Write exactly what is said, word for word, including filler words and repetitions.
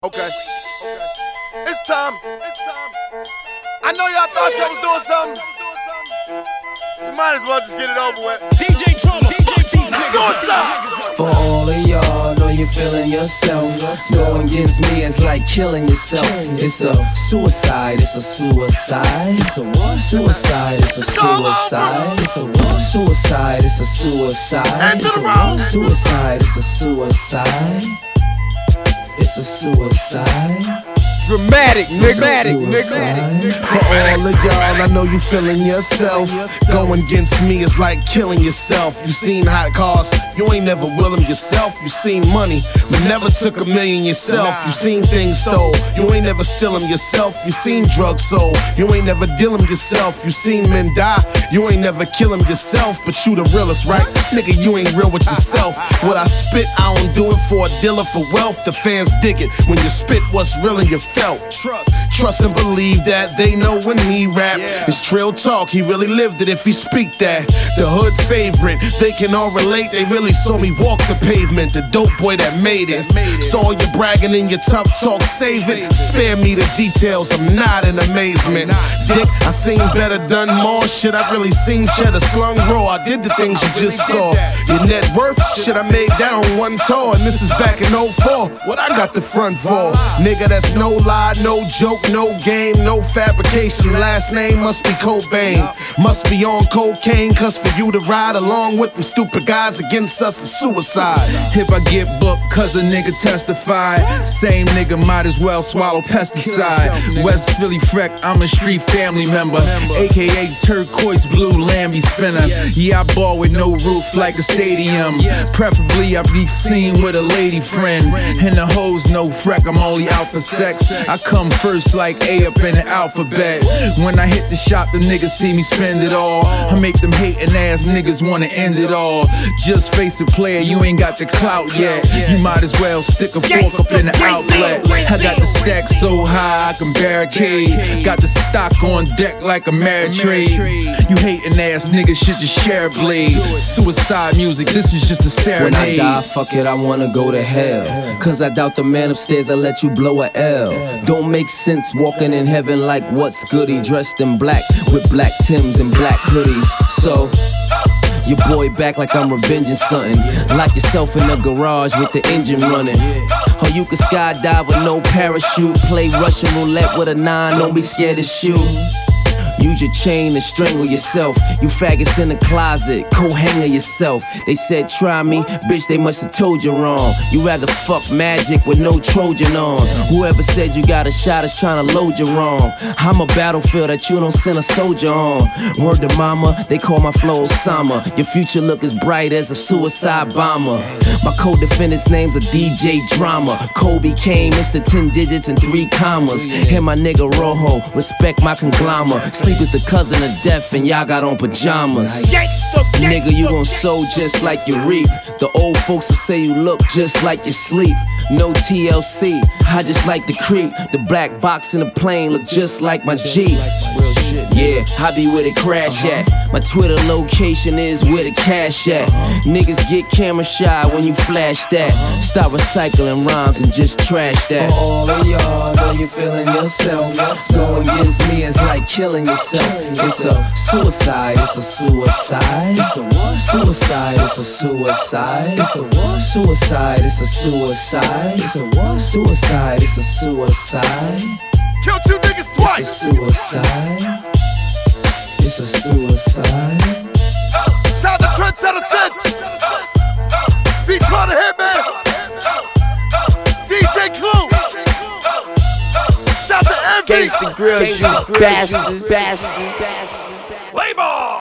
Okay. Okay. It's time. It's time. I know y'all thought y'all was doing something. You might as well just get it over with. D J Drama, D J Beats, Suicide. For all of y'all, know you're feeling yourself. Going against me is like killing yourself. It's a suicide, it's a suicide. It's a what? Suicide, it's a suicide. It's a what? Suicide, it's a suicide. It's a what? Suicide, it's a suicide. It's a suicide. Dramatic, dramatic, dramatic. For all of y'all, I know you feeling yourself. Going against me is like killing yourself. You seen hot cars, you ain't never will them yourself. You seen money, but never took a million yourself. You seen things stole, you ain't never steal them yourself. You seen drugs sold, you ain't never deal them yourself. You seen men die, you ain't never kill them yourself. But you the realest, right? Nigga, you ain't real with yourself. What I spit, I don't do it for a dealer for wealth. The fans dig it when you spit what's real in your felt. Trust, trust and believe that they know when he rap. Yeah. It's trill talk, he really lived it if he speak that. The hood favorite, they can all relate. They really saw me walk the pavement. The dope boy that made it. That made it. Saw you bragging in your tough talk, save it. Spare me the details, I'm not in amazement. Dick, I seen better, done more shit. I really seen cheddar slung raw. I did the things you just saw. Your net worth, shit, I made that on one tour. And this is back in oh four. What I got the front for? Nigga, that's no lie, no joke, no game, no fabrication. Last name must be Cobain. Must be on cocaine, cause for you to ride along with them stupid guys against us is suicide. If I get booked cause a nigga testified, same nigga might as well swallow pesticide. West Philly Freck, I'm a street family member, aka turquoise blue Lambie spinner. Yeah, I ball with no roof like a stadium. Preferably I be seen with a lady friend. And the hoes no Freck, I'm only out for sex. I come first like A up in the alphabet. When I hit the shop, them niggas see me spend it all. I make them hating ass niggas wanna end it all. Just face it, player, you ain't got the clout yet. You might as well stick a fork up in the outlet. I got the stack so high I can barricade. Got the stock on deck like a married trade. You hating ass niggas should just share a blade. Suicide music, this is just a serenade. When I die, fuck it, I wanna go to hell. Cause I doubt the man upstairs will let you blow a L. Don't make sense walking in heaven like what's goody. Dressed in black with black Timbs and black hoodies. So your boy back like I'm revenging something. Lock yourself in the garage with the engine running. Or you can skydive with no parachute. Play Russian roulette with a nine, don't be scared to shoot. Use your chain to strangle yourself. You faggots in the closet, co-hanger yourself. They said try me, bitch, they must have told you wrong. You rather fuck magic with no Trojan on. Whoever said you got a shot is trying to load you wrong. I'm a battlefield that you don't send a soldier on. Word to mama, they call my flow Osama. Your future look as bright as a suicide bomber. My co-defendant's name's a D J Drama. Kobe Kane, it's the ten digits and three commas. And my nigga Rojo, respect my conglomerate. Sleep is the cousin of death and y'all got on pajamas. Nigga, you gon' sow just like you reap. The old folks will say you look just like you sleep. No T L C, I just like the creep. The black box in the plane look just like my Jeep. Yeah, I be where the crash at. My Twitter location is where the cash at. Niggas get camera shy when you flash that. Stop recycling rhymes and just trash that. For all of y'all, know you feeling yourself. Going against me is like killing yourself. It's a suicide, it's a suicide. It's a what? Suicide, it's a suicide. It's a what? Suicide, it's a suicide. It's a what? Suicide, it's a suicide. Kill two niggas twice. It's a suicide. It's a suicide. Shout the trendsetter sense. V-Tron the Hitman. D J Clue. Shout the Envy. Gangsta Grill, you bastards, bastards, bastards. Play ball.